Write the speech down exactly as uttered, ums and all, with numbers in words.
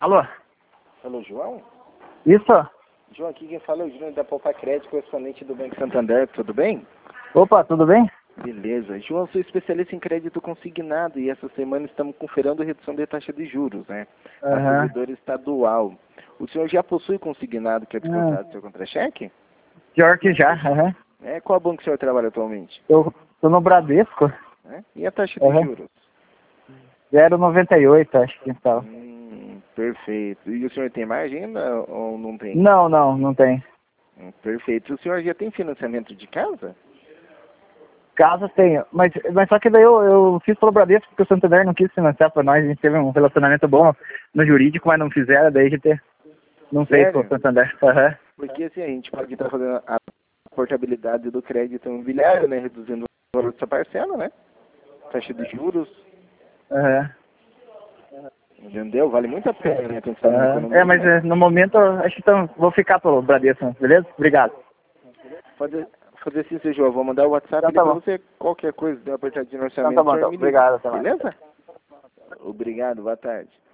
Alô? Alô, João? Isso? João, aqui quem fala é o Júnior da Poupa Crédito, correspondente do Banco Santander, tudo bem? Opa, tudo bem? Beleza. João, sou especialista em crédito consignado e essa semana estamos conferindo a redução de taxa de juros, né? A Aham. servidora estadual. O senhor já possui consignado que é descontado Hum. do seu contra-cheque? Pior que já, aham. É, qual banco que o senhor trabalha atualmente? Eu tô no Bradesco. É? E a taxa de Aham. juros? zero vírgula noventa e oito, acho que então. Hum, perfeito. E o senhor tem margem ainda ou não tem? Não, não, não tem. Hum, perfeito. O senhor já tem financiamento de casa? Casa tem, mas, mas só que daí eu, eu fiz pelo Bradesco porque o Santander não quis financiar pra nós. A gente teve um relacionamento bom no jurídico, mas não fizeram, daí a gente não fez pelo Sério? Santander. Aham. Porque assim, a gente pode estar fazendo a portabilidade do crédito imobiliário, né? Reduzindo o valor dessa parcela, né? Taxa de juros, Aham. entendeu? Vale muito a pena, né? Pensando na Aham. economia, É, mas né? é, no momento eu acho que então, vou ficar pelo Bradesco, beleza? Obrigado. Fazer, fazer assim, seu João, vou mandar o WhatsApp Então ali tá pra bom. você, qualquer coisa, dê uma apertadinha no Então tá orçamento, o bom, senhor então. me liga, Obrigado, até mais. beleza? Obrigado, boa tarde.